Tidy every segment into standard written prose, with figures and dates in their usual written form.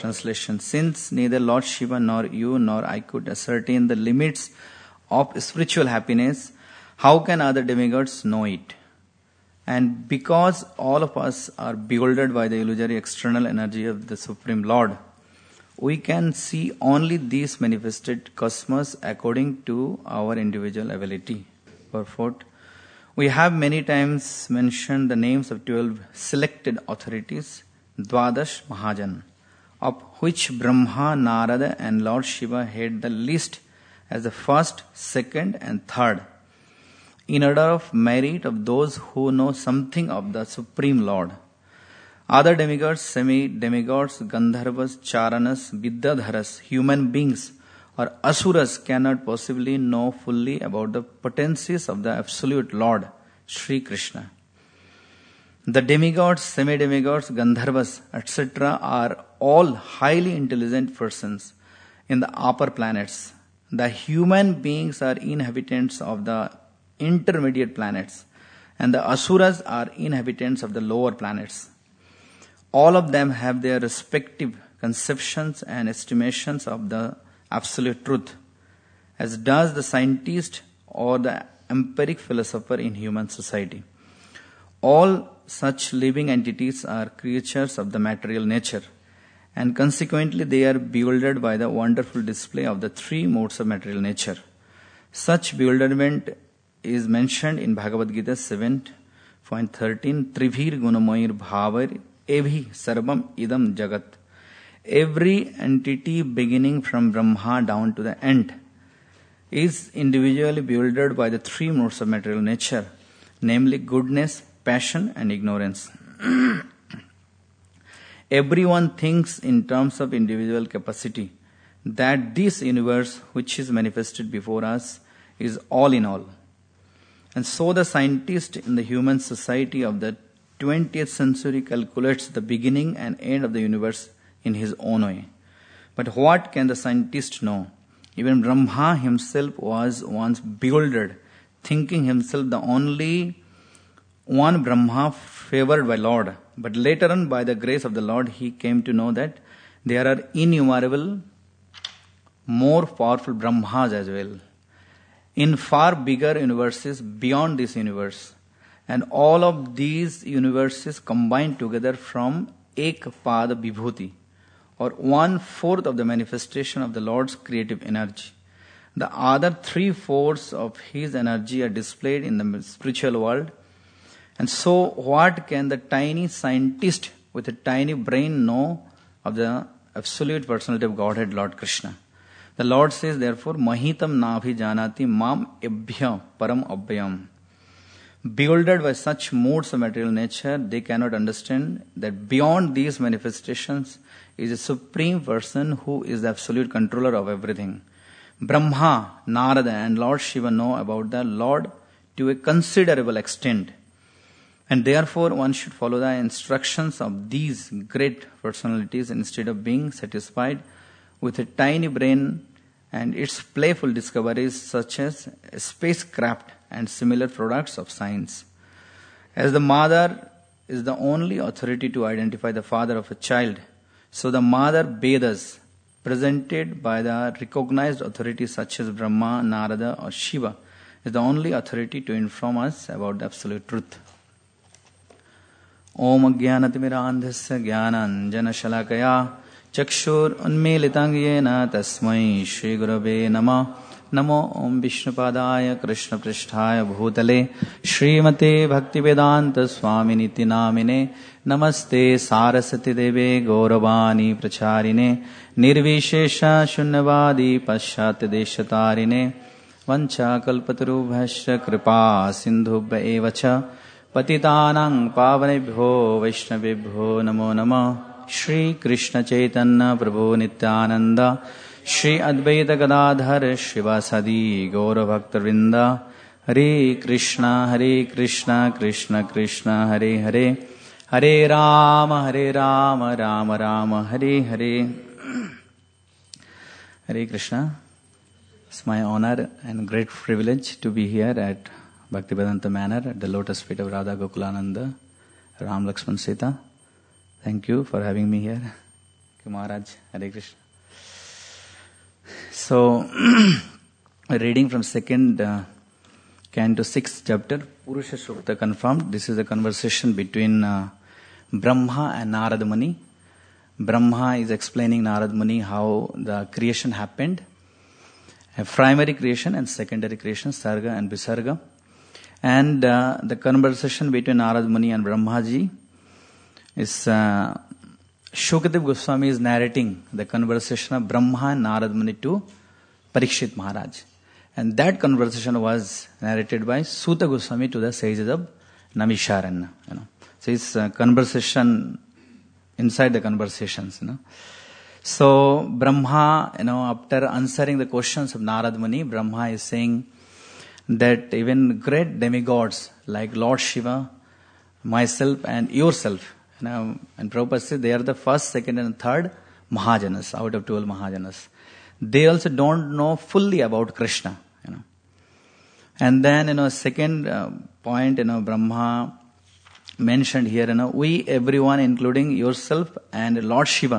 Translation. Since neither Lord Shiva nor you nor I could ascertain the limits of spiritual happiness, how can other demigods know it? And because all of us are bewildered by the illusory external energy of the Supreme Lord, we can see only these manifested cosmos according to our individual ability. Purport. We have many times mentioned the names of 12 selected authorities, Dwadash Mahajan, of which Brahma, Narada and Lord Shiva had the list as the first, second and third, in order of merit of those who know something of the Supreme Lord. Other demigods, semi-demigods, Gandharvas, Charanas, Vidyadharas, human beings or asuras cannot possibly know fully about the potencies of the Absolute Lord, Sri Krishna. The demigods, semi-demigods, Gandharvas, etc. are all highly intelligent persons in the upper planets. The human beings are inhabitants of the intermediate planets, and the asuras are inhabitants of the lower planets. All of them have their respective conceptions and estimations of the absolute truth, as does the scientist or the empiric philosopher in human society. All such living entities are creatures of the material nature, and consequently they are bewildered by the wonderful display of the three modes of material nature. Such bewilderment is mentioned in Bhagavad Gita 7.13, Tribhir Gunamoyir Bhavar Evhi Sarvam Idam Jagat. Every entity beginning from Brahma down to the end is individually bewildered by the three modes of material nature, namely goodness, passion and ignorance. Everyone thinks in terms of individual capacity, that this universe which is manifested before us is all in all. And so the scientist in the human society of the 20th century calculates the beginning and end of the universe in his own way. But what can the scientist know? Even Brahma himself was once bewildered, thinking himself the only one Brahma favored by Lord. But later on, by the grace of the Lord, he came to know that there are innumerable more powerful Brahmas as well, in far bigger universes beyond this universe. And all of these universes combined together from Ek Pada Vibhuti, or 1/4 of the manifestation of the Lord's creative energy. The other 3/4 of his energy are displayed in the spiritual world. And so what can the tiny scientist with a tiny brain know of the absolute personality of Godhead, Lord Krishna? The Lord says, therefore, Mahitam Nabhi Janati Mam Ebhya Param Abhyam. Bewildered by such modes of material nature, they cannot understand that beyond these manifestations is a supreme person who is the absolute controller of everything. Brahma, Narada and Lord Shiva know about the Lord to a considerable extent. And therefore one should follow the instructions of these great personalities instead of being satisfied with a tiny brain and its playful discoveries such as spacecraft and similar products of science. As the mother is the only authority to identify the father of a child, so the mother Vedas, presented by the recognized authorities such as Brahma, Narada or Shiva, is the only authority to inform us about the absolute truth. Om Ajnanatimiraandhasya Jnananjana Shalakaya Chakshur Unmilitam Yena Tasmai Shri Gurave Namah. Namo Om Vishnupadaya Krishna Pristhaya Bhutale Srimate Bhaktivedanta Swaminiti Namine Namaste Sarasati Deve Gauravani Pracharine Nirvishesha Shunyavadi Paschati Deshatarine Vancha Kalpatarubhasya Kripa Sindhubhya Evacha Patitanang Pavanebhyo Vaishnavebhyo Namo Namah. Shri Krishna Chaitanya Prabhu Nityananda Shri Advaita Gadadhar Shivasadi Gaura Bhakta Vrinda Hare Krishna Krishna Krishna Hare Hare Hare Rama Rama Rama Hare Hare. Hare Krishna. It's my honor and great privilege to be here at Bhaktivedanta Manor at the lotus feet of Radha Gokulananda, Ram Lakshman Sita. Thank you for having me here. Maharaj, Hare Krishna. So, reading from second canto 6th chapter, Purusha Sukta confirmed. This is a conversation between Brahma and Narad Muni. Brahma is explaining Narad Muni how the creation happened. A primary creation and secondary creation, Sarga and Visarga. And the conversation between Narad Muni and Brahmaji is Shukadev Goswami is narrating the conversation of Brahma and Narad Muni to Parikshit Maharaj. And that conversation was narrated by Suta Goswami to the sages of Namisharanya. So it's a conversation inside the conversations. So Brahma, after answering the questions of Narad Muni, Brahma is saying that even great demigods like Lord Shiva, myself and yourself, and Prabhupada says they are the first, second and third Mahajanas out of 12 Mahajanas. They also don't know fully about Krishna. And then, second point, Brahma mentioned here, we, everyone, including yourself and Lord Shiva,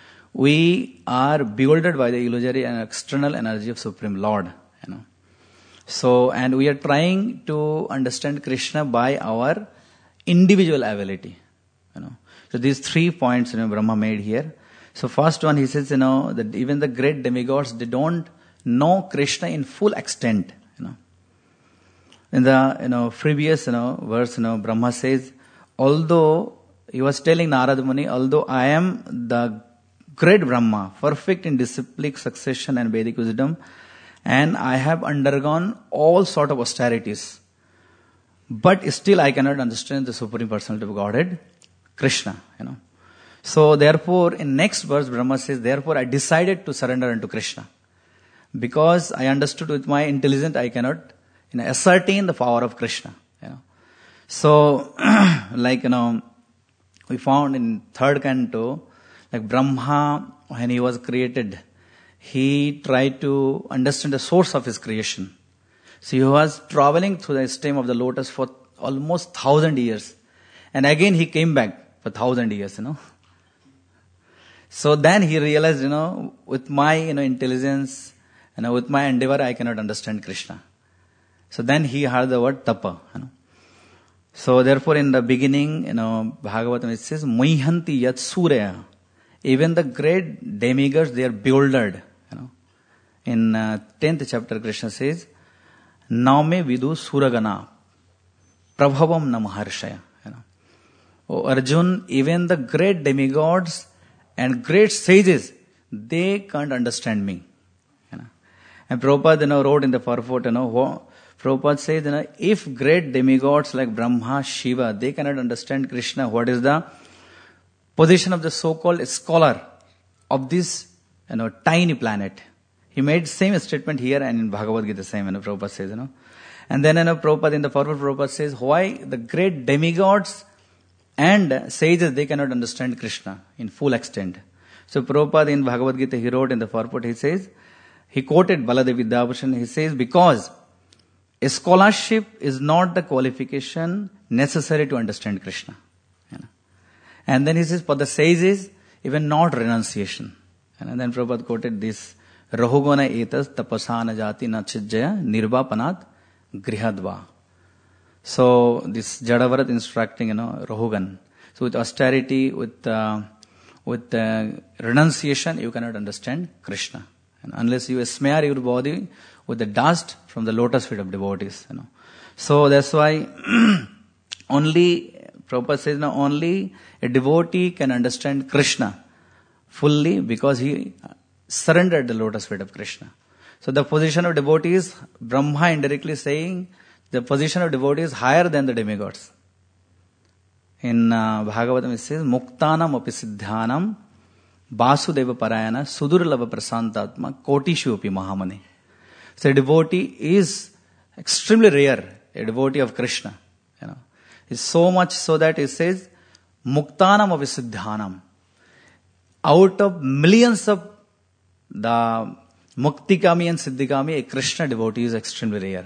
we are bewildered by the illusory and external energy of Supreme Lord. So, and we are trying to understand Krishna by our individual ability. So these 3 points, Brahma made here. So first one, he says, that even the great demigods, they don't know Krishna in full extent. In the previous verse, Brahma says, although he was telling Narad Muni, although I am the great Brahma, perfect in disciplic succession and Vedic wisdom, and I have undergone all sort of austerities, but still I cannot understand the Supreme Personality of Godhead, Krishna. So therefore, in next verse, Brahma says, therefore I decided to surrender unto Krishna, because I understood with my intelligence I cannot ascertain the power of Krishna. So, we found in third canto, like Brahma, when he was created, he tried to understand the source of his creation. So he was traveling through the stem of the lotus for almost 1,000 years. And again he came back for 1,000 years, So then he realized, with my, intelligence, with my endeavor, I cannot understand Krishna. So then he heard the word tapa. So therefore in the beginning, Bhagavatam it says, Muhyanti yat surya. Even the great demigods, they are bewildered. In 10th chapter, Krishna says, Naume vidu suragana, prabhavam namaharshaya. Oh Arjun, even the great demigods and great sages, they can't understand me. And Prabhupada, wrote in the purport, Prabhupada says, if great demigods like Brahma, Shiva, they cannot understand Krishna, what is the position of the so-called scholar of this, tiny planet? He made same statement here and in Bhagavad Gita same, Prabhupada says, And then, Prabhupada, in the forward, Prabhupada says, why the great demigods and sages, they cannot understand Krishna in full extent. So Prabhupada in Bhagavad Gita, he wrote in the forward, he says, he quoted Baladev Vidyabhushan, he says, because scholarship is not the qualification necessary to understand Krishna. And then he says, for the sages, even not renunciation. And then Prabhupada quoted this, Rahugana etas tapasana jati na chijjaya nirvapanat grihadva. So this Jadavarat instructing, Rahugan. So with austerity, with renunciation, you cannot understand Krishna. And unless you smear your body with the dust from the lotus feet of devotees. So that's why Prabhupada says, only a devotee can understand Krishna fully because he surrendered the lotus feet of Krishna. So the position of devotee is, Brahma indirectly saying, the position of devotee is higher than the demigods. In Bhagavatam it says, Muktanam api siddhanam Vasudeva parayana sudurlava prasantatma kotishu api mahamani. So a devotee is extremely rare, a devotee of Krishna. It's so much so that it says, Muktanam api siddhanam. Out of millions of the Muktikami and Siddhikami, a Krishna devotee is extremely rare.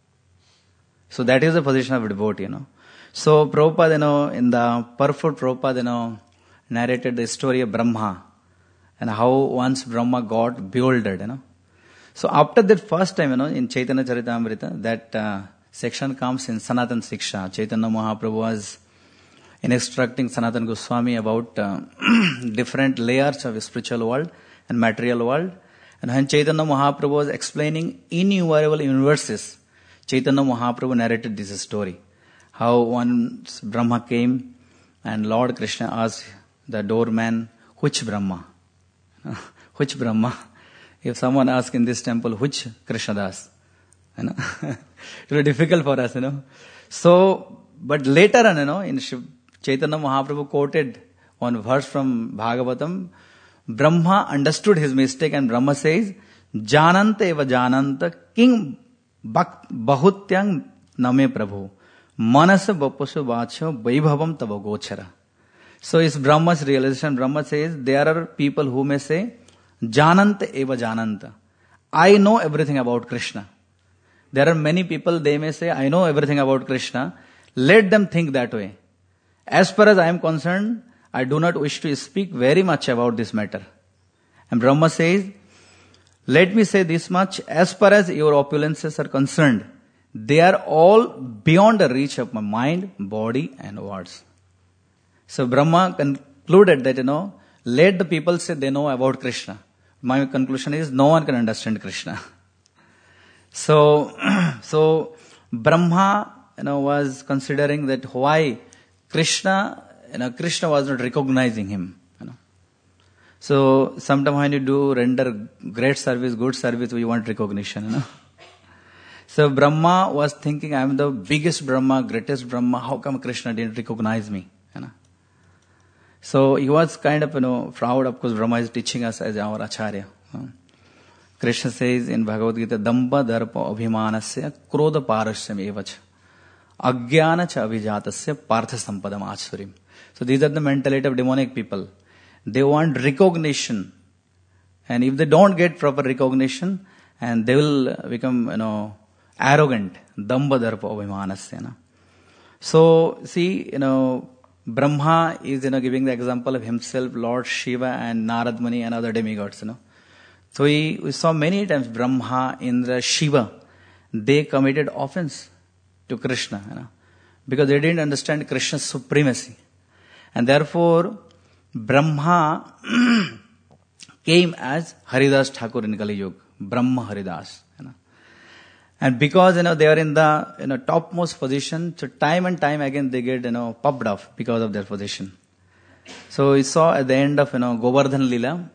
So that is the position of a devotee, So Prabhupada, in the purport, Prabhupada, narrated the story of Brahma. and how once Brahma got bewildered, So after that first time, in Chaitanya Charitamrita, that section comes in Sanatan Siksha. Chaitanya Mahaprabhu was instructing Sanatana Goswami about different layers of spiritual world and material world. And when Chaitanya Mahaprabhu was explaining innumerable universes, Chaitanya Mahaprabhu narrated this story. How once Brahma came and Lord Krishna asked the doorman, which Brahma? Which Brahma? If someone asks in this temple, which Krishnadas? It will be difficult for us, So, but later on, in Chaitanya Mahaprabhu quoted one verse from Bhagavatam, Brahma understood his mistake and Brahma says, Jananta eva jananta king bahutyang name prabhu manasa bapusu vacho vaibhavam tava gochara. So it's Brahma's realization. Brahma says, there are people who may say, Jananta eva jananta. I know everything about Krishna. There are many people, they may say, I know everything about Krishna. Let them think that way. As far as I am concerned, I do not wish to speak very much about this matter. And Brahma says, let me say this much, as far as your opulences are concerned, they are all beyond the reach of my mind, body and words. So Brahma concluded that, let the people say they know about Krishna. My conclusion is, no one can understand Krishna. So Brahma, was considering that why Krishna was not recognizing him. So sometimes when you do render great service, good service, we want recognition. So Brahma was thinking, I am the biggest Brahma, greatest Brahma. How come Krishna didn't recognize me? So he was kind of proud. Of course, Brahma is teaching us as our acharya. Krishna says in Bhagavad Gita, Damba darpa abhimanasya krodha parasya evacha ajnana cha abhijatasya partha sampadam asurim. So these are the mentality of demonic people. They want recognition. And if they don't get proper recognition, and they will become, arrogant. Damba darpa abhimanasya. So, see, Brahma is, giving the example of himself, Lord Shiva and Narad Muni and other demigods, So we saw many times Brahma, Indra, Shiva, they committed offense to Krishna, because they didn't understand Krishna's supremacy. And therefore, Brahma came as Haridas Thakur in Kali Yuga, Brahma Haridas. And because, they are in the, topmost position, so time and time again they get, puffed off because of their position. So we saw at the end of, Govardhan Lila,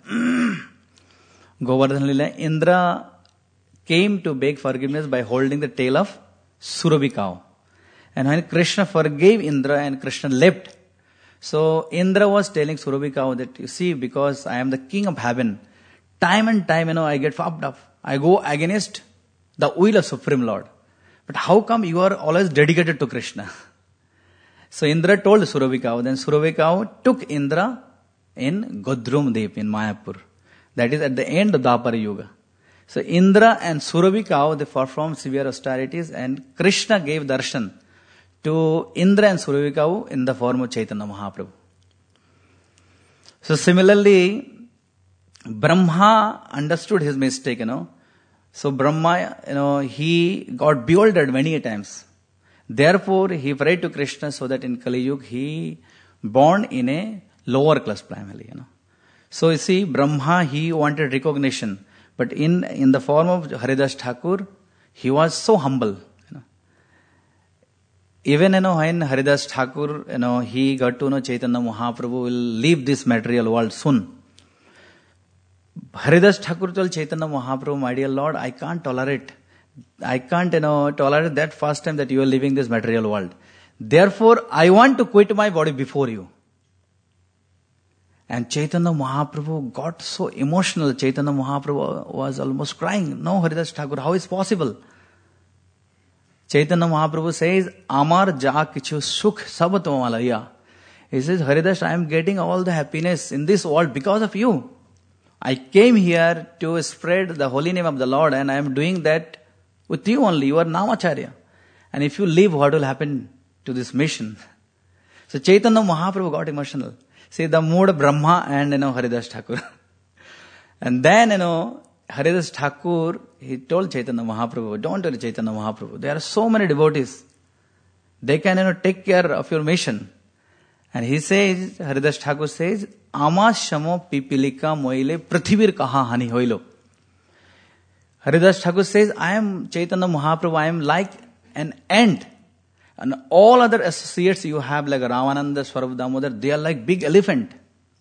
Indra came to beg forgiveness by holding the tail of Surabhi cow. And when Krishna forgave Indra and Krishna left, so Indra was telling Surabhi cow that, you see, because I am the king of heaven, time and time, I get puffed off. I go against the will of Supreme Lord. But how come you are always dedicated to Krishna? So Indra told Surabhi cow. Then Surabhi cow took Indra in Godrum Deep in Mayapur. That is at the end of Dwapara Yuga. So Indra and Surabhi cow, they performed severe austerities, and Krishna gave darshan to Indra and Surabhi cow in the form of Chaitanya Mahaprabhu. So similarly, Brahma understood his mistake, So Brahma, he got bewildered many times. Therefore, he prayed to Krishna so that in Kali Yuga he born in a lower class family, So you see, Brahma, he wanted recognition. But in the form of Haridas Thakur, he was so humble. Even, when Haridas Thakur, he got to know Chaitanya Mahaprabhu will leave this material world soon. Haridas Thakur told Chaitanya Mahaprabhu, my dear Lord, I can't tolerate that first time that you are leaving this material world. Therefore, I want to quit my body before you. And Chaitanya Mahaprabhu got so emotional. Chaitanya Mahaprabhu was almost crying. No, Haridas Thakur, how is possible? Chaitanya Mahaprabhu says, Amar ja kichu sukh sab tumalaya. He says, Haridas, I am getting all the happiness in this world because of you. I came here to spread the holy name of the Lord, and I am doing that with you only. You are Namacharya. And if you leave, what will happen to this mission? So Chaitanya Mahaprabhu got emotional. See, the mood of Brahma and Haridas Thakur. And then, Haridas Thakur, he told Chaitanya Mahaprabhu, don't tell Chaitanya Mahaprabhu, there are so many devotees. They can, take care of your mission. And he says, Haridas Thakur says, Ama shamo pipilika moile prithivir kaha hani hoilo. Haridas Thakur says, I am Chaitanya Mahaprabhu, I am like an ant. And all other associates you have like Ramananda, Swarup Damodar, they are like big elephant.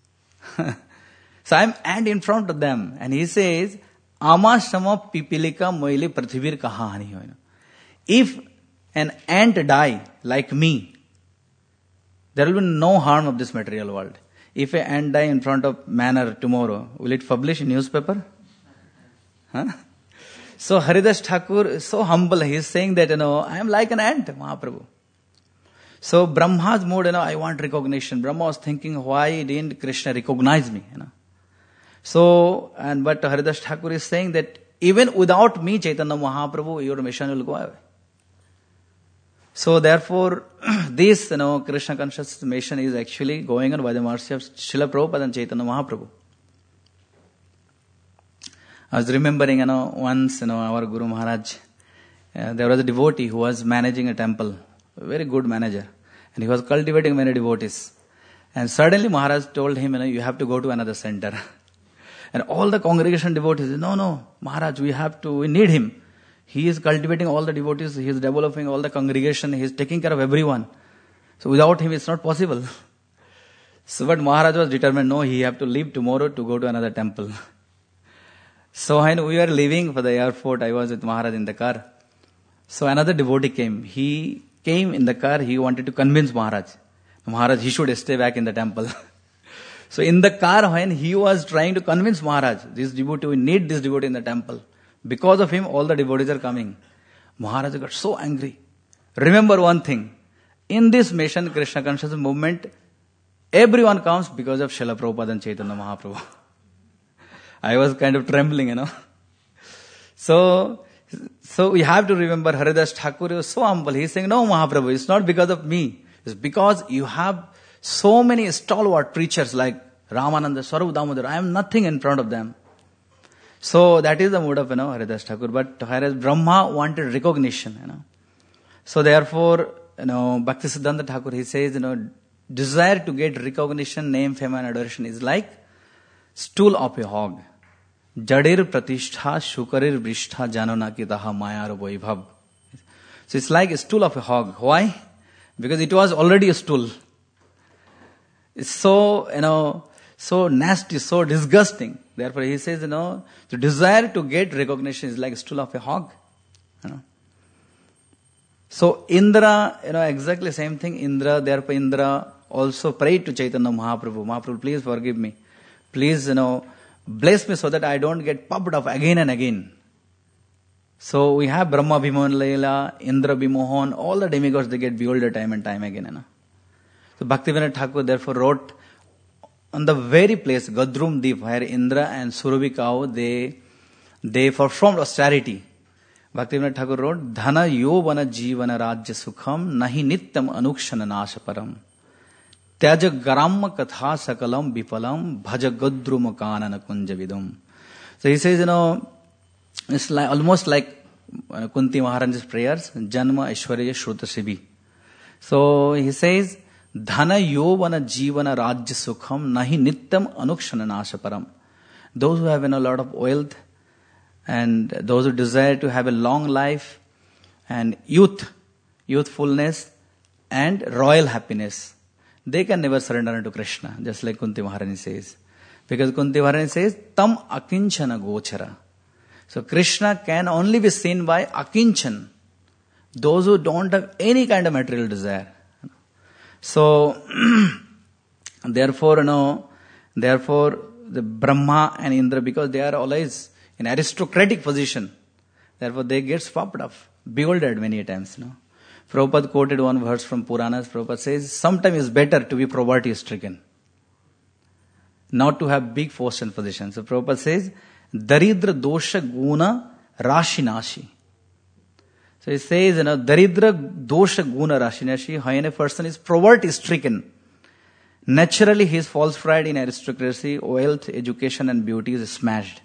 So I am ant in front of them. And he says, Ama shamo pipilika moile prithivir kaha hani hoilo. If an ant die like me, there will be no harm of this material world. If an ant die in front of manor tomorrow, will it publish in newspaper? Huh? So Haridas Thakur is so humble. He is saying that, I am like an ant, Mahaprabhu. So Brahma's mood, I want recognition. Brahma was thinking, why didn't Krishna recognize me? So, but Haridas Thakur is saying that even without me, Chaitanya Mahaprabhu, your mission will go away. So therefore, this, Krishna conscious mission is actually going on by the mercy of Srila Prabhupada and Chaitanya Mahaprabhu. I was remembering, once, our Guru Maharaj, there was a devotee who was managing a temple, a very good manager, and he was cultivating many devotees. And suddenly Maharaj told him, you have to go to another center. And all the congregation devotees, no, Maharaj, we need him. He is cultivating all the devotees, he is developing all the congregation, he is taking care of everyone. So without him it's not possible. So but Maharaj was determined, no, he have to leave tomorrow to go to another temple. So when we were leaving for the airport, I was with Maharaj in the car. So another devotee came. He came in the car, he wanted to convince Maharaj. Maharaj, he should stay back in the temple. So in the car, when he was trying to convince Maharaj, this devotee, we need this devotee in the temple. Because of him, all the devotees are coming. Maharaj got so angry. Remember one thing. In this mission, Krishna consciousness movement, everyone comes because of Srila Prabhupada and Chaitanya Mahaprabhu. I was kind of trembling, So we have to remember Haridas Thakur was so humble. He's saying, no, Mahaprabhu, it's not because of me. It's because you have so many stalwart preachers like Ramananda, Swarup Damodar. I am nothing in front of them. So that is the mood of, Haridas Thakur. But whereas Brahma wanted recognition, So therefore, Bhaktisiddhanta Thakur, he says, desire to get recognition, name, fame and adoration is like stool of a hog. Jadir pratishtha shukarir vrishtha janana kitaha mayar vaibhav. So it's like a stool of a hog. Why? Because it was already a stool. It's so, so nasty, so disgusting. Therefore he says, the desire to get recognition is like a stool of a hog. So Indra, exactly same thing. Therefore Indra also prayed to Chaitanya Mahaprabhu. Mahaprabhu, please forgive me. Please, bless me so that I don't get puffed up again and again. So we have Brahma Bhimohan Leela, Indra Bhimohan, all the demigods, they get bewildered time and time again. So Bhaktivinoda Thakur therefore wrote on the very place, Gadrum Deep, where Indra and Surabhi cow, they performed austerity. Bhaktivinoda Thakur wrote, Dhana yovana jivana rajya sukham nahi nityam anukshana nashaparam. Tyaja garam katha sakalam bipalam bhaja gadrum kanana kunjavidum. So he says, it's like, almost like Kunti Maharaj's prayers, Janma Aishwarya Shruta Sibi. So he says, Dhana yovana jivana rajya sukham nahi nityam anukshana nashaparam. Those who have a lot of wealth and those who desire to have a long life and youthfulness and royal happiness, they can never surrender to Krishna, just like Kunti Maharani says. Because Kunti Maharani says, Tam akinchana gochara. So Krishna can only be seen by akinchan, those who don't have any kind of material desire. So, therefore, the Brahma and Indra, because they are always in aristocratic position, therefore they get puffed up, bewildered many times. Prabhupada quoted one verse from Puranas. Prabhupada says, sometimes it's better to be poverty stricken, not to have big force and position. So Prabhupada says, Daridra dosha guna rashinashi. So he says, Daridra dosha guna rashinashi, when a person is poverty stricken, Naturally, his false pride in aristocracy, wealth, education and beauty is smashed.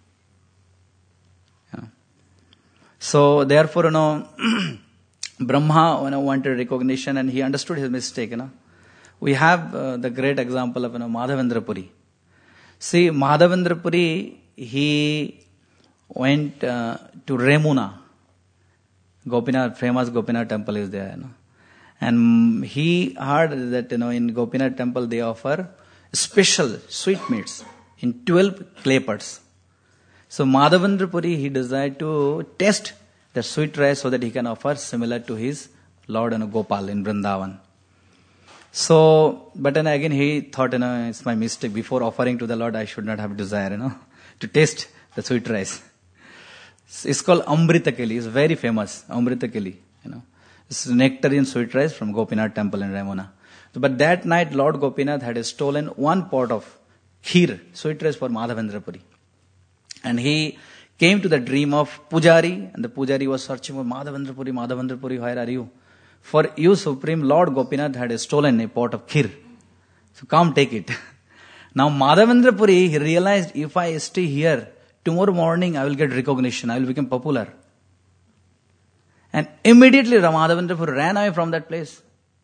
Yeah. So therefore, Brahma wanted recognition and he understood his mistake. We have the great example of Madhavendra Puri. See, Madhavendra Puri, he went to Remuna. Gopinath, famous Gopinath temple is there. And he heard that in Gopinath temple they offer special sweetmeats in 12 clay pots. So Madhavendra Puri, he desired to test the sweet rice so that he can offer similar to his Lord Gopal in Vrindavan. So, but then again he thought, it's my mistake. Before offering to the Lord, I should not have desire, to taste the sweet rice. It's called Amrita Keli. It's very famous, Amrita Keli. It's nectarian sweet rice from Gopinath temple in Ramona. But that night, Lord Gopinath had stolen one pot of kheer, sweet rice for Madhavendra Puri. And he came to the dream of Pujari, and the Pujari was searching for Madhavendra Puri, where are you? For you, Supreme Lord Gopinath had stolen a pot of kheer. So come take it. Now Madhavendra Puri, he realized, if I stay here, tomorrow morning I will get recognition, I will become popular. And immediately Madhavendra Puri ran away from that place.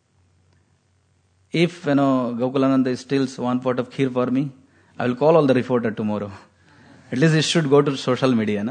If Gokulananda steals one pot of kheer for me, I will call all the reporter tomorrow. At least it should go to social media.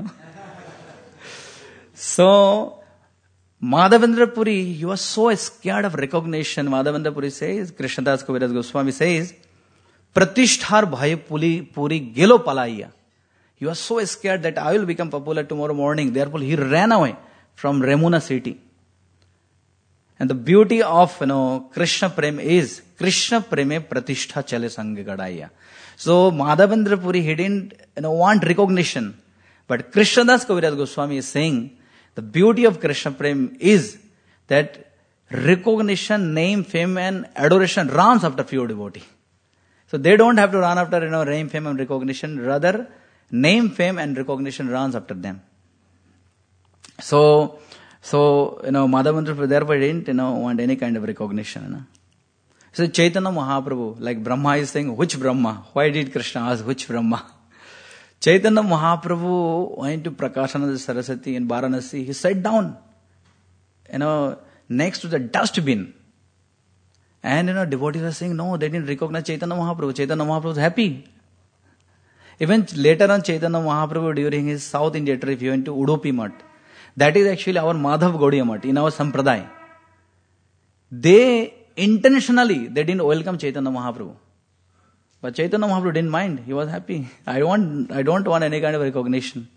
So Madhavendra Puri, he was so scared of recognition. Madhavendra Puri says, Krishnadas Kaviraj Goswami says, Pratishthar bhai puri gelo palaiya. He was so scared that I will become popular tomorrow morning. Therefore, he ran away from Remuna city. And the beauty of Krishna Prem is Krishna Preme Pratishtha Chale Sange Gadaya. So Madhavendra Puri, he didn't want recognition. But Krishnadas Kaviraj Goswami is saying the beauty of Krishna Prem is that recognition, name, fame and adoration runs after pure devotee. So they don't have to run after name, fame and recognition. Rather, name, fame and recognition runs after them. So Madhavendra Puri therefore didn't want any kind of recognition. So Chaitanya Mahaprabhu, like Brahma is saying, which Brahma? Why did Krishna ask which Brahma? Chaitanya Mahaprabhu went to Prakashananda Saraswati in Varanasi. He sat down, next to the dustbin. And devotees are saying, no, they didn't recognize Chaitanya Mahaprabhu. Chaitanya Mahaprabhu was happy. Even later on, Chaitanya Mahaprabhu during his South India trip, he went to Udupi Mutt. That is actually our Madhav Gaudiya Mutt in our Sampradaya. They didn't welcome Chaitanya Mahaprabhu. But Chaitanya Mahaprabhu didn't mind. He was happy. I don't want any kind of recognition.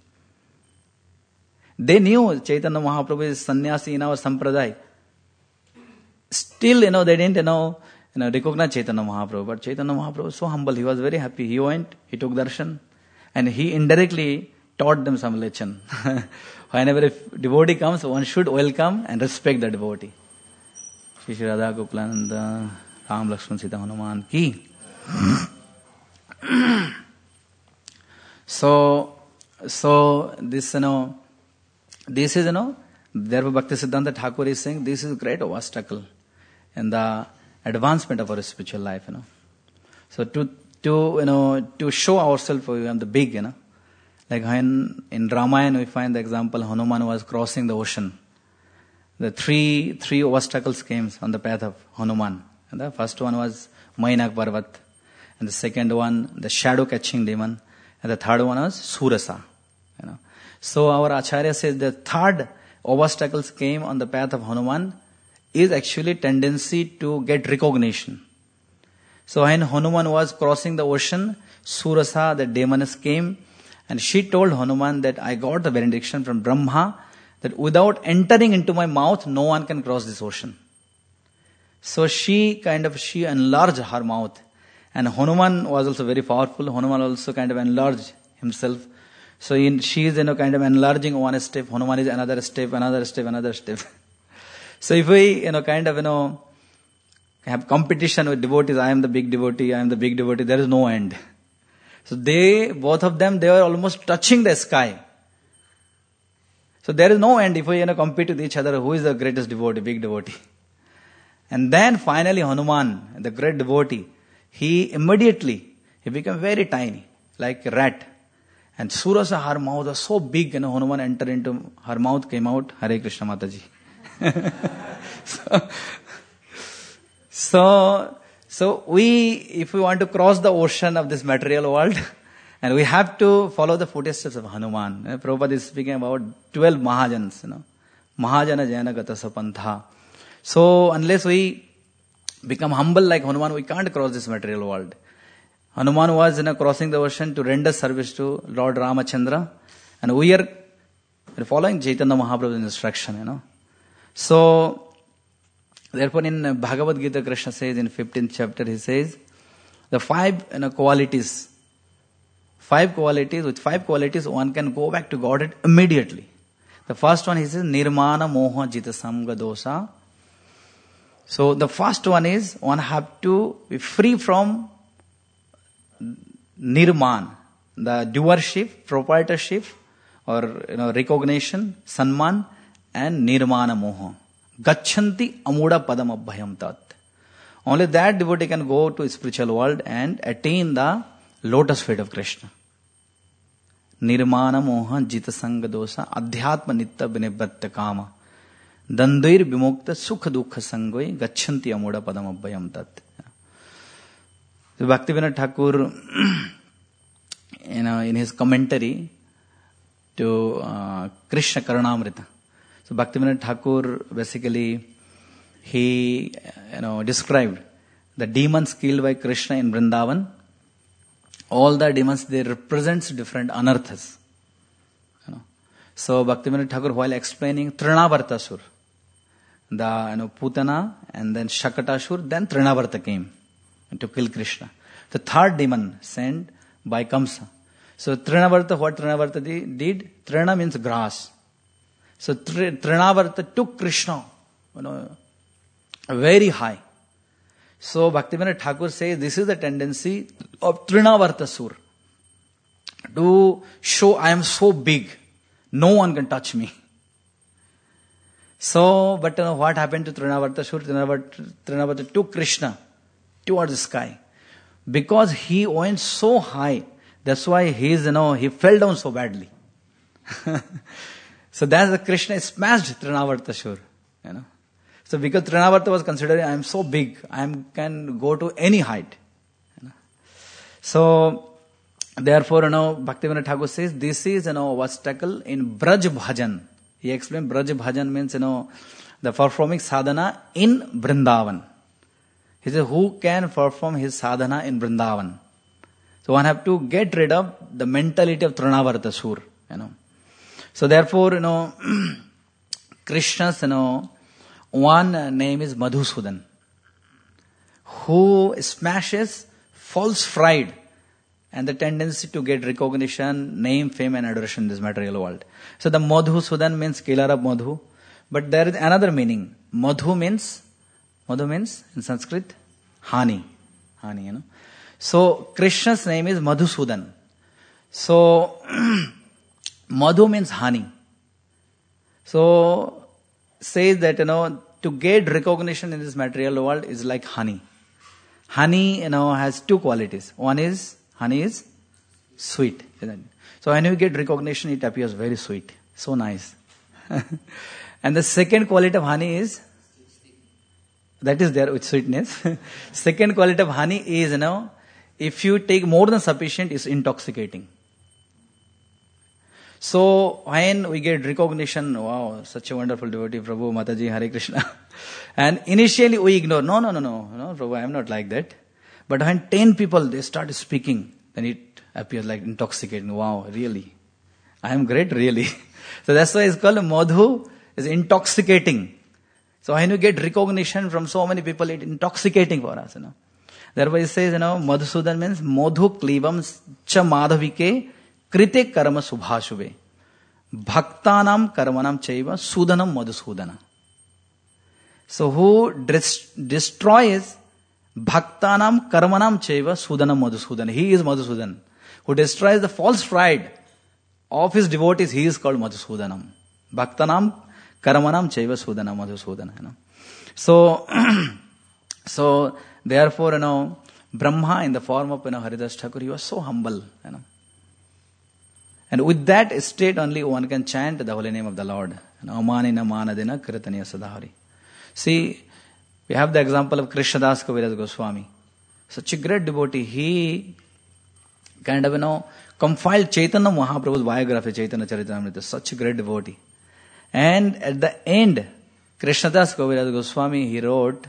They knew Chaitanya Mahaprabhu is sannyasi in our Sampradaya. Still, they didn't, recognize Chaitanya Mahaprabhu. But Chaitanya Mahaprabhu was so humble. He was very happy. He went, he took darshan, and he indirectly taught them some lesson. Whenever a devotee comes, one should welcome and respect the devotee. Shri Shri Radha Gokulananda, Ram Lakshman Sita Hanuman ki. So this, this is, therefore Bhakti Siddhanta Thakur is saying this is a great obstacle in the advancement of our spiritual life, So to show ourselves we are the big, like when in Ramayana we find the example Hanuman was crossing the ocean. The three obstacles came on the path of Hanuman. And the first one was Mainak Parvat. And the second one, the shadow catching demon. And the third one was Surasa. So our Acharya says the third obstacles came on the path of Hanuman is actually tendency to get recognition. So when Hanuman was crossing the ocean, Surasa, the demoness, came and she told Hanuman that I got the benediction from Brahma that without entering into my mouth, no one can cross this ocean. So she enlarged her mouth. And Hanuman was also very powerful. Hanuman also kind of enlarged himself. So she is kind of enlarging one step. Hanuman is another step, another step, another step. So if we have competition with devotees, I am the big devotee, there is no end. So both of them, they were almost touching the sky. So there is no end if we compete with each other, who is the greatest devotee, big devotee. And then finally Hanuman, the great devotee, he immediately, he became very tiny, like a rat. And Surasa, her mouth was so big, Hanuman entered into, her mouth came out, Hare Krishna Mataji. So we, if we want to cross the ocean of this material world, and we have to follow the footsteps of Hanuman. Prabhupada is speaking about 12 Mahajans, Mahajana Jayana Gata Sapantha. So unless we become humble like Hanuman, we can't cross this material world. Hanuman was crossing the ocean to render service to Lord Ramachandra, and we are following Chaitanya Mahaprabhu's instruction. So therefore in Bhagavad Gita, Krishna says in 15th chapter, he says the five qualities. With five qualities one can go back to Godhead immediately. The first one, he says, Nirmana Moha Jita Samga Dosa. So the first one is, one have to be free from Nirman, the doership, proprietorship, or recognition, Sanman, and Nirmana Moha. Gachanti Amuda Padam Abhayam Tat. Only that devotee can go to spiritual world and attain the lotus feet of Krishna. Nirmana Moha Jita Sanga Dosa Adhyatma Nitta Vinibhatta Kama Dandair Vimukta Sukha Dukha Sangoi Gachanti Amuda Padam Abhayam Tat. So Bhaktivinoda Thakur, in his commentary to Krishna Karunamrita. So Bhaktivinoda Thakur basically, he described the demons killed by Krishna in Vrindavan. All the demons, they represent different anarthas. So Bhaktivinoda Thakur, while explaining Trinavartasur, the Putana and then Shakatasur, then Trinavarta came to kill Krishna. The third demon sent by Kamsa. So Trinavarta, what Trinavarta did? Trina means grass. So Trinavarta took Krishna, very high. So Bhaktivinoda Thakur says this is the tendency of Trinavartasur, to show I am so big, no one can touch me. So, but what happened to Trinavartasur? Trinavarta took Krishna towards the sky. Because he went so high, that's why he fell down so badly. So that's the Krishna smashed Trinavartasur. So because Trinavarta was considering, I am so big, I can go to any height. So therefore, Bhaktivinoda Thakur says this is an obstacle in Braj Bhajan. He explained Braj Bhajan means the performing sadhana in Vrindavan. He says who can perform his sadhana in Vrindavan? So one have to get rid of the mentality of Trinavartasur. So therefore, Krishna's one name is Madhusudan, who smashes false pride and the tendency to get recognition, name, fame and adoration in this material world. So the Madhusudan means killer of Madhu, but there is another meaning. Madhu means in Sanskrit, honey. So Krishna's name is Madhusudan. So Madhu means honey. So says that to get recognition in this material world is like honey. Honey has two qualities. One is honey is sweet. So when you get recognition, it appears very sweet, so nice. And the second quality of honey is that is there with sweetness. Second quality of honey is if you take more than sufficient, it's intoxicating. So when we get recognition, wow, such a wonderful devotee, Prabhu, Mataji, Hare Krishna. And initially we ignore, no, Prabhu, I am not like that. But when 10 people, they start speaking, then it appears like intoxicating. Wow, really? I am great, really. So that's why it's called Madhu, is intoxicating. So when you get recognition from so many people, it's intoxicating for us. Therefore it says, Madhusudan means Madhu klivam cha madhavike krite karma subhashube. Bhaktanam karmanam chaiva sudanam madhusudana. So who destroys bhaktanam karmanam chaiva sudanam madhusudana. He is Madhusudan. Who destroys the false pride of his devotees, he is called Madhusudanam. Bhaktanam karmanam chaiva sudanam madhusudana. So therefore, Brahma in the form of Haridas Thakur, he was so humble. And with that state only one can chant the holy name of the Lord. Amanina manadina kirtaniya sadhari. See, we have the example of Krishnadas Kaviraj Goswami. Such a great devotee. He kind of, compiled Chaitanya Mahaprabhu's biography, Chaitanya Charitamrita. Such a great devotee. And at the end, Krishnadas Kaviraj Goswami, he wrote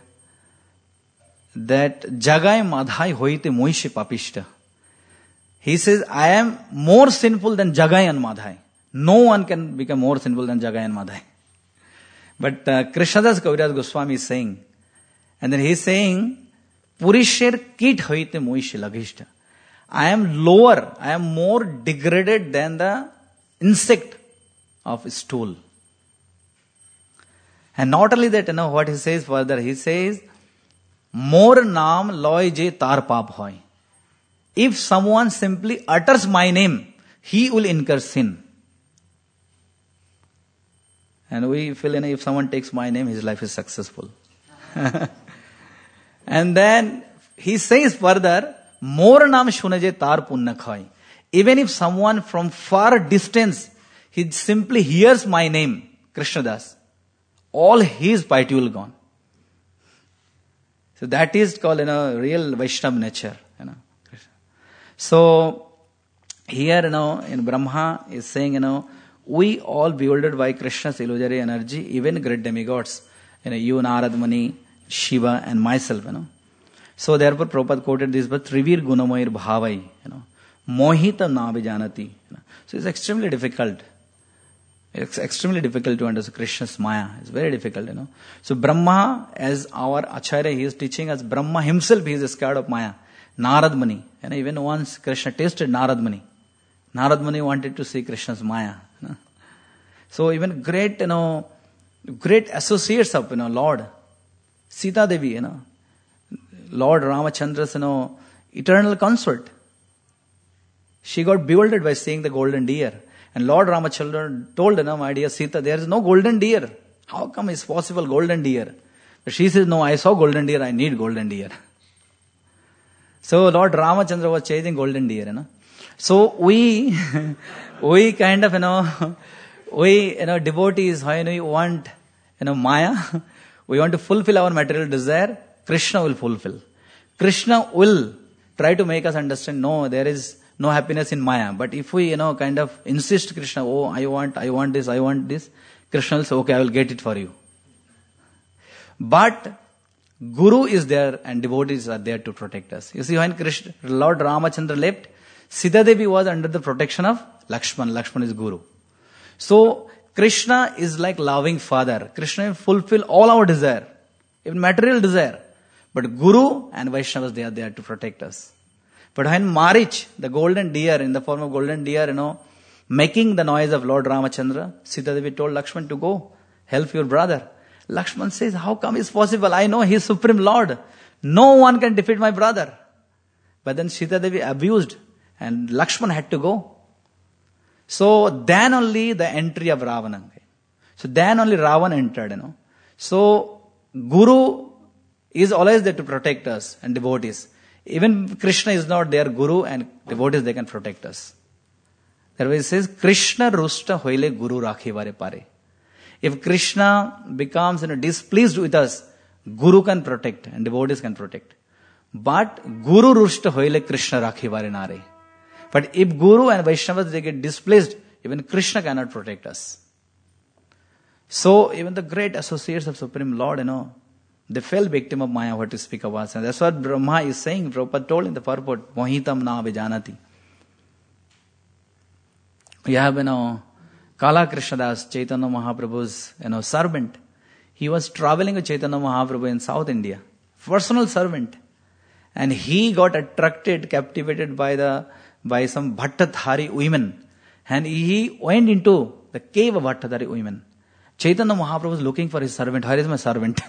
that Jagai Madhai hoite moishi papishta. He says, I am more sinful than Jagai and Madhai. No one can become more sinful than Jagai and Madhai. But Krishnadas Kaviraj Goswami is saying, and then he is saying, Purisher kit hoite moishi lagishta. I am lower, I am more degraded than the insect of stool. And not only that, what he says further, he says, More naam loy je tar paap hoy. If someone simply utters my name, he will incur sin. And we feel, if someone takes my name, his life is successful. And then he says further, More naam shunaje tar punna khai. Even if someone from far distance, he simply hears my name, Krishnadas, all his piety will gone. So that is called, real Vaishnava nature. So here, in Brahma is saying, we all bewildered by Krishna's illusory energy, even great demigods, you, Narad Muni, Shiva, and myself, So therefore Prabhupada quoted this, but Trivir Gunamayir Bhavai, Mohita Navijanati. So it's extremely difficult. It's extremely difficult to understand Krishna's Maya. It's very difficult, So Brahma, as our Acharya, he is teaching us, Brahma himself, he is scared of Maya. Narad Muni. Even once Krishna tasted Narad Muni. Narad Muni wanted to see Krishna's Maya. So even great, great associates of, Lord. Sita Devi, Lord Ramachandra's, eternal consort. She got bewildered by seeing the golden deer. And Lord Ramachandra told, my dear Sita, there is no golden deer. How come it's possible golden deer? But she says, no, I saw golden deer, I need golden deer. So Lord Ramachandra was chasing golden deer, So we kind of, devotees, we want, Maya. We want to fulfill our material desire. Krishna will fulfill. Krishna will try to make us understand, no, there is no happiness in Maya. But if we, kind of insist Krishna, I want this, Krishna will say, okay, I will get it for you. But Guru is there and devotees are there to protect us. You see, when Lord Ramachandra left, Sita Devi was under the protection of Lakshman. Lakshman is Guru. So, Krishna is like loving father. Krishna will fulfill all our desire, even material desire. But Guru and Vaishnavas, they are there to protect us. But when Marich, the golden deer, in the form of golden deer, making the noise of Lord Ramachandra, Sita Devi told Lakshman to go, help your brother. Lakshman says, how come it's possible? I know he is Supreme Lord. No one can defeat my brother. But then Sita Devi abused and Lakshman had to go. So then only the entry of Ravana. So then only Ravana entered, So Guru is always there to protect us and devotees. Even Krishna is not their Guru and devotees, they can protect us. Therefore it says, Krishna rusta hoile Guru rakhi vare pare. If Krishna becomes displeased with us, Guru can protect and devotees can protect. But Guru rusta hoile Krishna rakhi vare nare. But if Guru and Vaishnavas, they get displeased, even Krishna cannot protect us. So even the great associates of Supreme Lord, they fell victim of Maya, what to speak of us. And that's what Brahma is saying. Prabhupada told in the purport, Mohitam na vijanati. We have, Kala Krishnadas, Chaitanya Mahaprabhu's, servant. He was traveling with Chaitanya Mahaprabhu in South India. Personal servant. And he got attracted, captivated by some Bhattadhari women. And he went into the cave of Bhattadhari women. Chaitanya Mahaprabhu was looking for his servant. Where is my servant?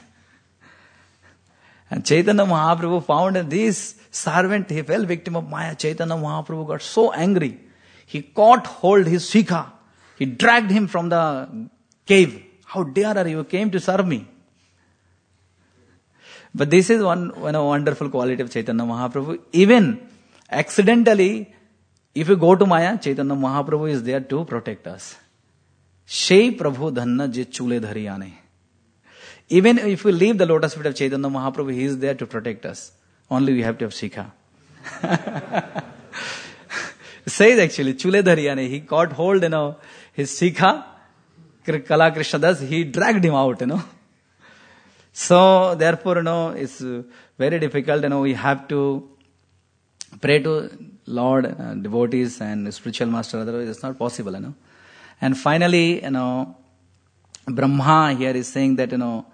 And Chaitanya Mahaprabhu found this servant, he fell victim of Maya. Chaitanya Mahaprabhu got so angry. He caught hold his shikha. He dragged him from the cave. How dare you came to serve me? But this is one wonderful quality of Chaitanya Mahaprabhu. Even accidentally, if you go to Maya, Chaitanya Mahaprabhu is there to protect us. Shei Prabhu Dhanna je chule dhari aane. Even if we leave the lotus feet of Chaitanya Mahaprabhu, he is there to protect us. Only we have to have Shikha. Says actually, chule dhari aane. He caught hold, his Shikha, Kala Krishna Das, he dragged him out, So, therefore, it's very difficult, we have to pray to Lord, devotees and spiritual master, otherwise it's not possible, And finally, Brahma here is saying that,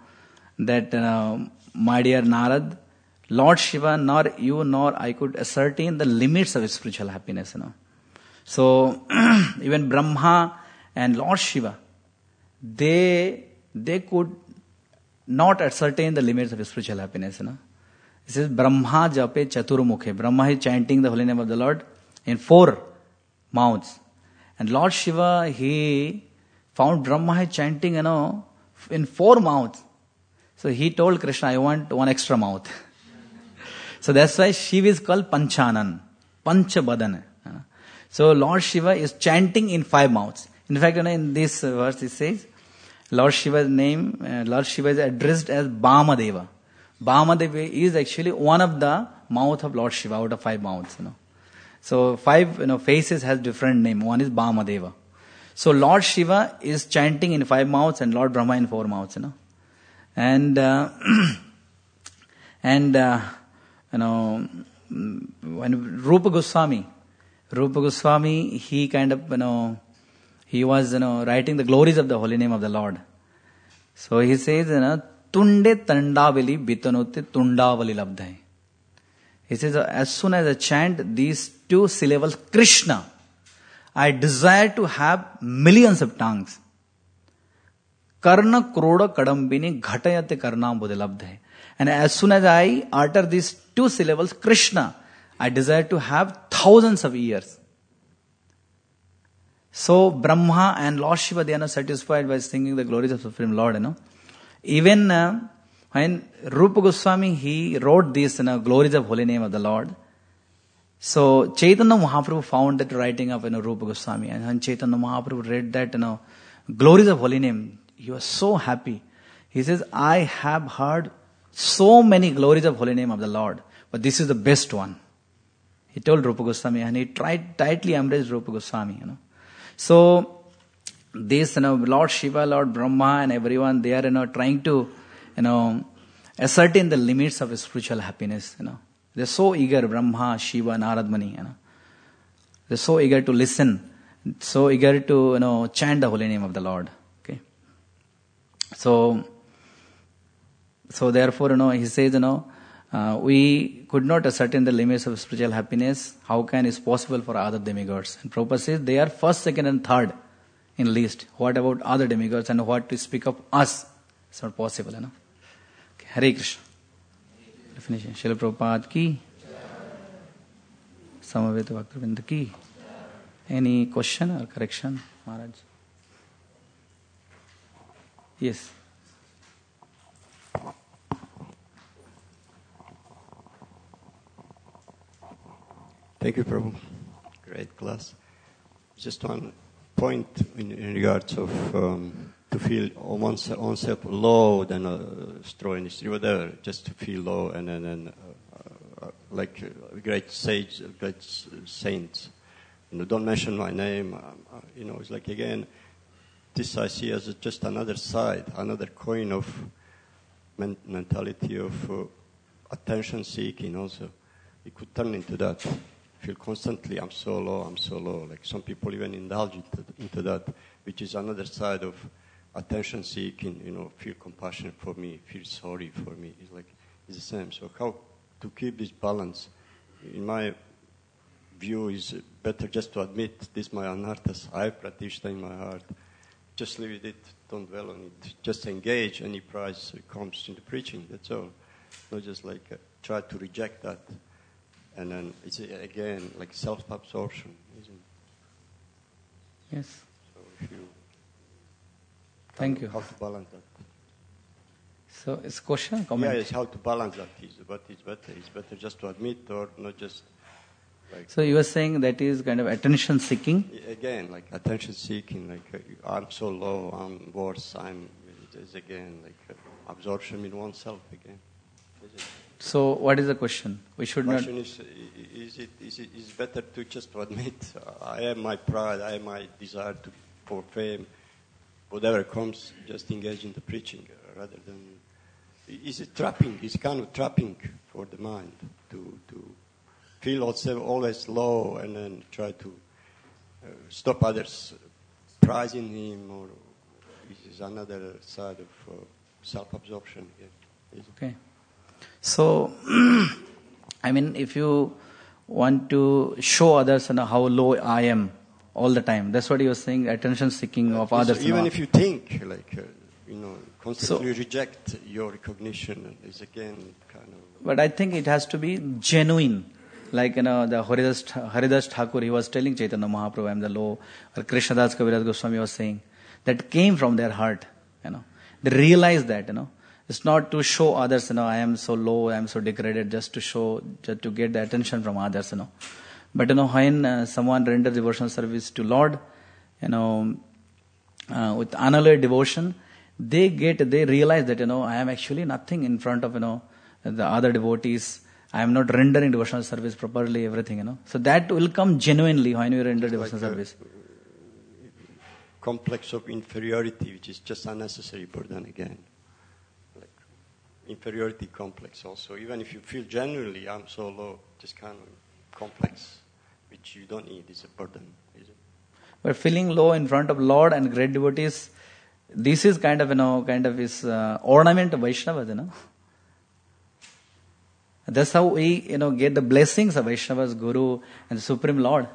my dear Narad, Lord Shiva, nor you nor I could ascertain the limits of spiritual happiness, So, even Brahma and Lord Shiva, they could not ascertain the limits of spiritual happiness, It says, Brahma jape chaturmukhe. Brahma is chanting the holy name of the Lord in 4 mouths. And Lord Shiva, he found Brahma is chanting, in 4 mouths. So he told Krishna, I want 1 extra mouth. So that's why Shiva is called Panchanan, Panchabadan. So Lord Shiva is chanting in 5 mouths. In fact, in this verse it says, Lord Shiva's name, Lord Shiva is addressed as Bamadeva. Bamadeva is actually one of the mouth of Lord Shiva out of 5 mouths. So 5 faces has different name. One is Bamadeva. So Lord Shiva is chanting in 5 mouths and Lord Brahma in 4 mouths. And when Rupa Goswami, he kind of he was writing the glories of the holy name of the Lord. So he says, Tunde Tandavali Bitanote Tundavali Labdhai. He says, as soon as I chant these 2 syllables, Krishna, I desire to have millions of tongues. Karna Kroda Kadambini Ghatayate Karnam Budilabdhai. And as soon as I utter these 2 syllables, Krishna, I desire to have thousands of ears. So Brahma and Lord Shiva, they are not satisfied by singing the glories of Supreme Lord, Even when Rupa Goswami, he wrote these glories of holy name of the Lord. So Chaitanya Mahaprabhu found that writing of Rupa Goswami. And when Chaitanya Mahaprabhu read that glories of holy name, he was so happy. He says, I have heard so many glories of holy name of the Lord, but this is the best one. He told Rupa Goswami, and he tightly embraced Rupa Goswami, So, this, Lord Shiva, Lord Brahma and everyone, they are, trying to, ascertain the limits of spiritual happiness, They're so eager, Brahma, Shiva, Narad Muni, They're so eager to listen, so eager to, chant the holy name of the Lord, okay. So therefore, he says, we could not ascertain the limits of spiritual happiness. How can it is possible for other demigods? And Prabhupada says they are first, second and third in list. What about other demigods and what to speak of us? It's not possible, Okay. Hare Krishna. Definition. Srila Prabhupada ki. Samaveta Bhaktivinoda ki. Any question or correction, Maharaj? Yes. Thank you, Prabhu. Great class. Just one point in regards of to feel oneself low, then straw in the whatever, just to feel low, and then like great sage, great saints. Don't mention my name. It's like again, this I see as just another side, another coin of mentality of attention seeking. Also, it could turn into that. Feel constantly, I'm so low. Like some people even indulge into that, which is another side of attention seeking. Feel compassion for me, feel sorry for me. It's the same. So how to keep this balance? In my view, is better just to admit this my anarthas, I pratishta in my heart. Just leave it, don't dwell on it. Just engage any price that comes into preaching. That's all. Not just try to reject that. And then it's again like self-absorption, isn't it? Yes. So if you Thank you. How to balance that? So it's question, comment? Yeah, it's how to balance that. What is better? It's better just to admit or not just like... So you were saying that is kind of attention seeking? Again, like attention seeking, like I'm so low, I'm worse, it is again like absorption in oneself again. So what is the question? We should not... The question is it better to just admit I have my pride, I have my desire for fame, whatever comes, just engage in the preaching rather than... Is it trapping? It's kind of trapping for the mind to feel always low and then try to stop others prizing him, or this is another side of self-absorption. Yeah. Okay. So, I mean, if you want to show others how low I am all the time, that's what you were saying, attention seeking of others. Even if you think, like, constantly reject your recognition, is again kind of... But I think it has to be genuine. Like, the Haridas Thakur, he was telling Chaitanya Mahaprabhu, I am the low, or Krishnadas Kaviraj Goswami was saying, that came from their heart, They realized that, It's not to show others, I am so low, I am so degraded, just to get the attention from others, But, when someone renders devotional service to Lord, with unalloyed devotion, they realize that, I am actually nothing in front of, the other devotees. I am not rendering devotional service properly, everything, So that will come genuinely when you render devotional service. Complex of inferiority, which is just unnecessary burden again. Like inferiority complex also. Even if you feel genuinely, I'm so low, just kind of complex, which you don't need, is a burden, is it? But feeling low in front of Lord and great devotees, this is kind of ornament of Vaishnavas, That's how we, get the blessings of Vaishnavas, Guru, and the Supreme Lord.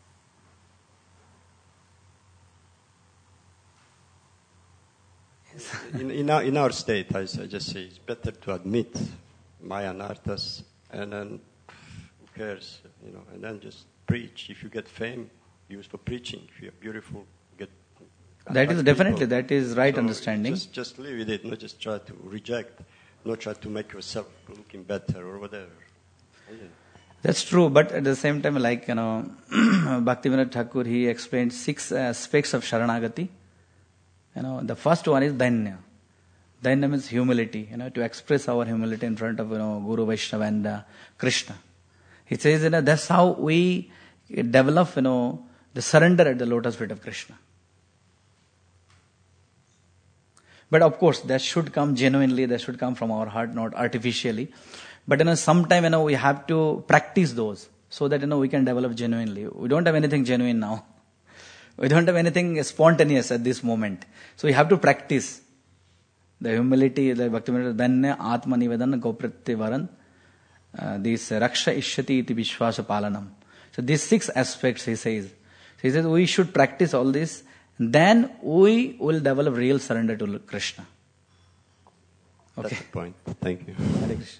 In our state, I just say it's better to admit my anarthas and then who cares, and then just preach. If you get fame, use for preaching. If you're beautiful, get... That is definitely, people. That is right so understanding. Just live with it, not just try to reject, not try to make yourself looking better or whatever. Yeah. That's true, but at the same time, like, Bhaktivinoda Thakur, he explained 6 aspects of Sharanagati. The first one is Danya. Danya means humility, to express our humility in front of, Guru, Vaishnava and Krishna. He says, that's how we develop, the surrender at the lotus feet of Krishna. But of course, that should come genuinely, that should come from our heart, not artificially. But sometime, we have to practice those so that, we can develop genuinely. We don't have anything genuine now. We don't have anything spontaneous at this moment. So we have to practice the humility, the Bhaktivinoda Danya, Atma Nivedana, Gopratya this Raksha Ishyati iti Vishwasa Palanam. So these 6 aspects, he says. So he says we should practice all this, then we will develop real surrender to Krishna. Okay. That's the point. Thank you. Hare Krishna.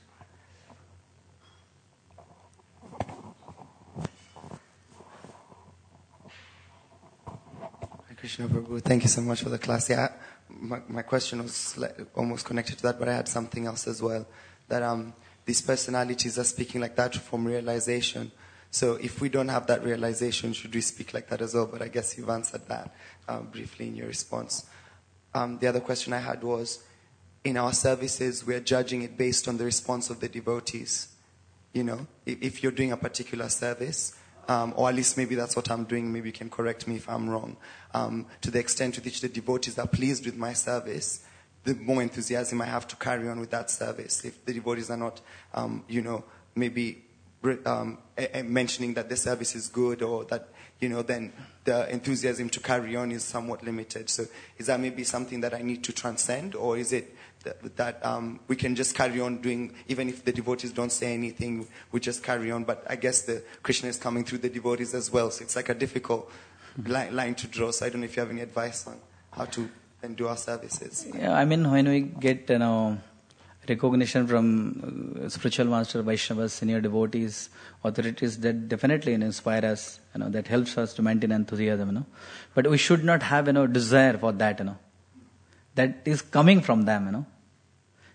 Krishna Prabhu, thank you so much for the class. Yeah, my question was almost connected to that, but I had something else as well. That these personalities are speaking like that from realization. So if we don't have that realization, should we speak like that as well? But I guess you've answered that briefly in your response. The other question I had was, in our services, we're judging it based on the response of the devotees. If you're doing a particular service, or at least maybe that's what I'm doing, maybe you can correct me if I'm wrong, to the extent to which the devotees are pleased with my service, the more enthusiasm I have to carry on with that service. If the devotees are not, maybe mentioning that the service is good, or that, then the enthusiasm to carry on is somewhat limited. So is that maybe something that I need to transcend, or is it that we can just carry on doing, even if the devotees don't say anything, we just carry on? But I guess the Krishna is coming through the devotees as well, so it's like a difficult line to draw. So I don't know if you have any advice on how to then do our services. Yeah, I mean, when we get recognition from spiritual master, Vaishnavas, senior devotees, authorities, that definitely inspire us, that helps us to maintain enthusiasm, But we should not have, desire for that, That is coming from them,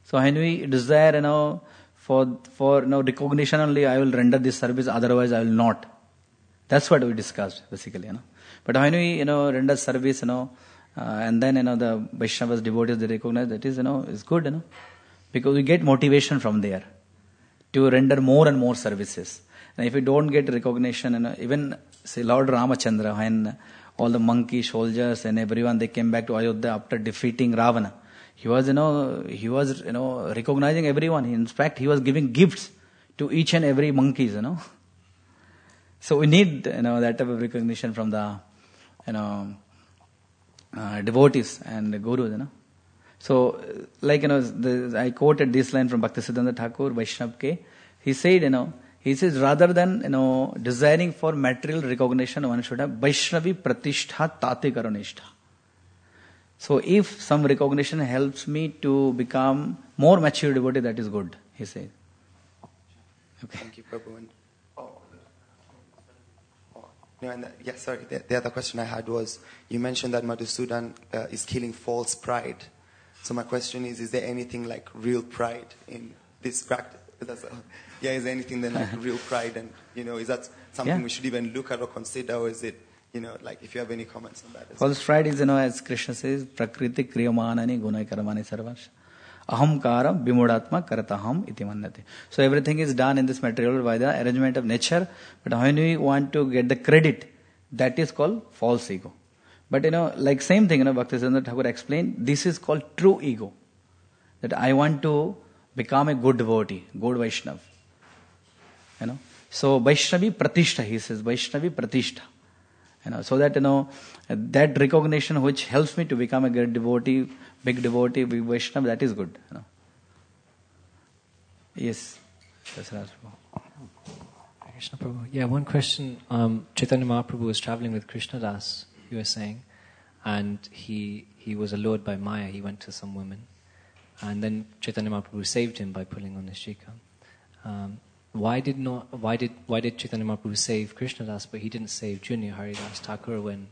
So when we desire, for recognition only, I will render this service, otherwise I will not. That's what we discussed, basically, But when we, render service, and then, the Vaishnavas, devotees, they recognize that is good, because we get motivation from there to render more and more services. And if we don't get recognition, even, say, Lord Ramachandra, when all the monkey soldiers and everyone, they came back to Ayodhya after defeating Ravana, he was recognizing everyone. In fact, he was giving gifts to each and every monkeys, So we need, that type of recognition from the, devotees and the gurus, So, like, I quoted this line from Bhaktisiddhanta Thakur, Vaishnav K. He said, he says, rather than, desiring for material recognition, one should have Vaishnavi Pratishtha Tate Karanishta. So if some recognition helps me to become more mature devotee, that is good, he said. Okay. Thank you, Prabhu. The other question I had was, you mentioned that Madhusudan is killing false pride. So my question is there anything like real pride in this practice? Is there anything then like real pride, and is that something we should even look at or consider, or is it, like if you have any comments on that? False pride is, as Krishna says, Prakriti Kriyamanani Gunai Karamani Sarvash. Ahamkara Vimudatma Karataham iti mannate. So everything is done in this material by the arrangement of nature, but when we want to get the credit, that is called false ego. But like same thing, Bhaktisiddhanta Thakur explained, this is called true ego. That I want to become a good devotee, good Vaishnav. So Vaishnavi Pratishtha, he says, Vaishnavi Pratishtha. So that, that recognition which helps me to become a great devotee, big devotee, big Vaishnav, that is good. Yes. Krishna Prabhu. Yeah, one question. Chaitanya Mahaprabhu was traveling with Krishnadas, you were saying, and he was allured by Maya. He went to some women, and then Chaitanya Mahaprabhu saved him by pulling on his shikha. Why did Chaitanya Mahaprabhu save Krishnadas, but he didn't save Junior Haridas Thakur when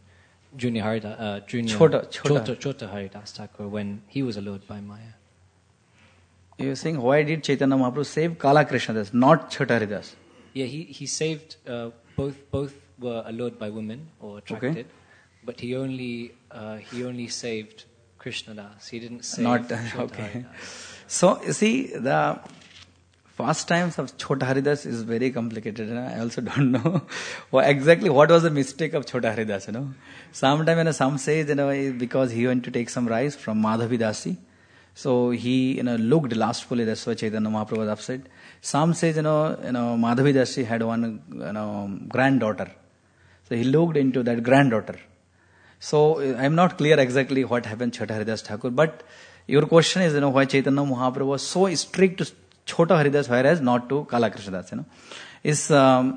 Chota Haridas Thakur when he was allured by Maya? You are saying, why did Chaitanya Mahaprabhu save Kala Krishnadas, not Chota Haridas? Yeah, he saved both were allured by women or attracted, but he only saved Krishnadas. He didn't save Chota Haridas. So you see, the pastimes of Chota Haridas is very complicated. I also don't know exactly what was the mistake of Chota Haridas. Sometimes some say because he went to take some rice from Madhavi Dasi, so he looked lustfully. That's why Chaitanya Mahaprabhu was upset. Some say Madhavi Dasi had one granddaughter, so he looked into that granddaughter. So I'm not clear exactly what happened to Chota Haridas Thakur. But your question is why Chaitanya Mahaprabhu was so strict to Chota Haridas, whereas not to Kala Krishnadas, is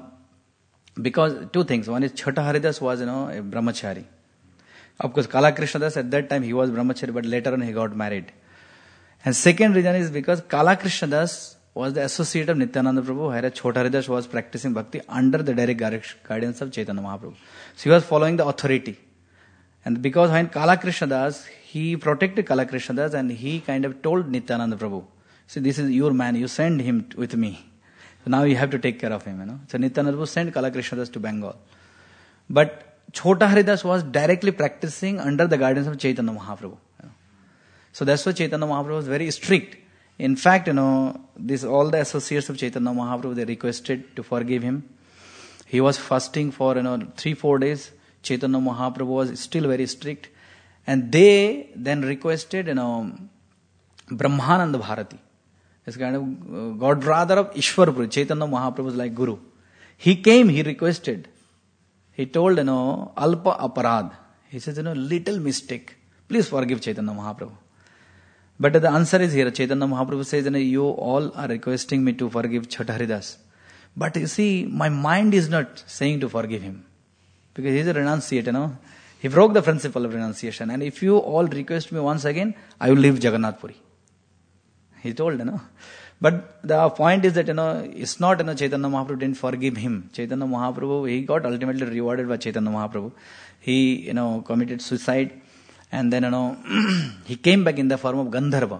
because two things. One is Chota Haridas was, a brahmachari. Of course, Kala Krishnadas at that time he was brahmachari, but later on he got married. And second reason is because Kala Krishnadas was the associate of Nityananda Prabhu, whereas Chota Haridas was practicing bhakti under the direct guidance of Chaitanya Mahaprabhu. So he was following the authority. And because when Kala Krishnadas, he protected Kala Krishnadas and he kind of told Nityananda Prabhu, see, this is your man, you send him with me. So now you have to take care of him, So Nityananda Prabhu sent Kala Krishnadas to Bengal. But Chota Haridas was directly practicing under the guidance of Chaitanya Mahaprabhu. So that's why Chaitanya Mahaprabhu was very strict. In fact, all the associates of Chaitanya Mahaprabhu, they requested to forgive him. He was fasting for 3-4 days. Chaitanya Mahaprabhu was still very strict. And they then requested Brahmananda Bharati. This kind of godbrother of Ishwarpur, Chaitanya Mahaprabhu was like Guru. He came, he requested. He told, Alpa Aparad. He says, little mistake. Please forgive Chaitanya Mahaprabhu. But the answer is here. Chaitanya Mahaprabhu says, you all are requesting me to forgive Chota Haridas. But you see, my mind is not saying to forgive him. Because he is a renunciate, He broke the principle of renunciation. And if you all request me once again, I will leave Jagannath Puri. He told, But the point is that, it's not, Chaitanya Mahaprabhu didn't forgive him. Chaitanya Mahaprabhu, he got ultimately rewarded by Chaitanya Mahaprabhu. He, committed suicide. And then, he came back in the form of Gandharva.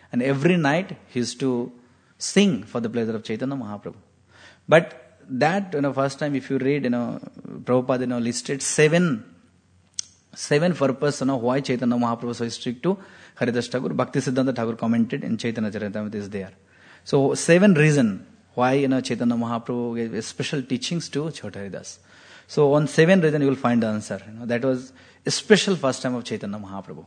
And every night he used to sing for the pleasure of Chaitanya Mahaprabhu. But that, first time if you read, Prabhupada, listed seven purposes, why Chaitanya Mahaprabhu was so strict to Haridas Thakur. Bhakti Siddhanta Thakur commented in Chaitanya Charitamrita is there. So 7 reasons why Chaitanya Mahaprabhu gave special teachings to Chhota Haridas. So on 7 reasons you will find the answer. That was a special first time of Chaitanya Mahaprabhu.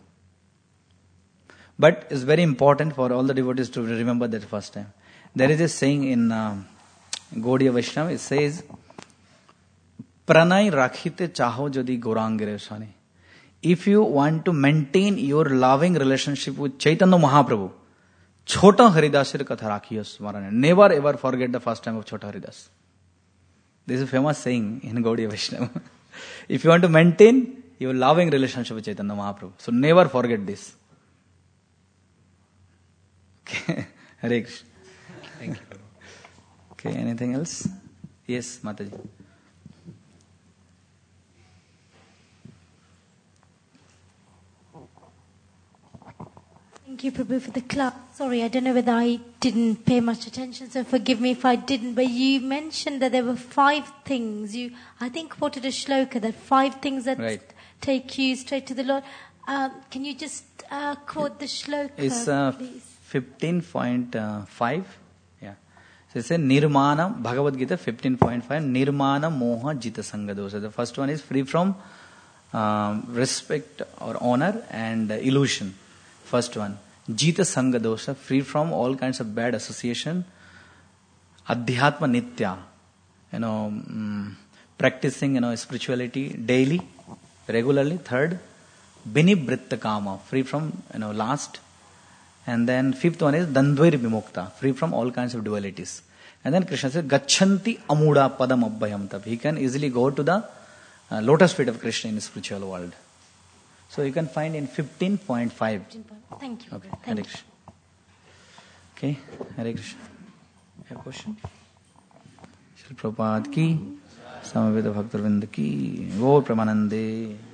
But it's very important for all the devotees to remember that first time. There is a saying in Gaudiya Vaishnava, it says, Pranay rakhite chaho jodi Gaurangire Swami. If you want to maintain your loving relationship with Chaitanya Mahaprabhu, Chhota Haridasir Katha Rakhiya Smarana. Never ever forget the first time of Chhota Haridas. This is a famous saying in Gaudiya Vaishnava. If you want to maintain your loving relationship with Chaitanya Mahaprabhu, so never forget this. Okay. Hare Krishna. Thank you. Okay, anything else? Yes, Mataji. Thank you, Prabhu, for the class. Sorry, I don't know whether I didn't pay much attention, so forgive me if I didn't. But you mentioned that there were 5 things. You, I think, quoted a shloka that 5 things that take you straight to the Lord. Can you just quote the shloka, it's, please? 15.5. Yeah. So it says Nirmana, Bhagavad Gita 15.5, Nirmana Moha Jita Sangha Dosha. The first one is free from respect or honor and illusion. First one. Jita Sangha Dosha, free from all kinds of bad association. Adhyatma Nitya, practicing, spirituality daily, regularly. Third, Binibritta Kama, free from, lust. And then 5th one is Dandvair Vimukta, free from all kinds of dualities. And then Krishna says, Gachanti Amuda Padam Abhayam Tab. He can easily go to the lotus feet of Krishna in the spiritual world. So you can find in 15.5. Thank you. Okay, Hare Krishna. Okay, Hare Krishna. A question? Shri Prabhupada ki, Samaveda Bhaktarvinda ki, Gaur Pramanande.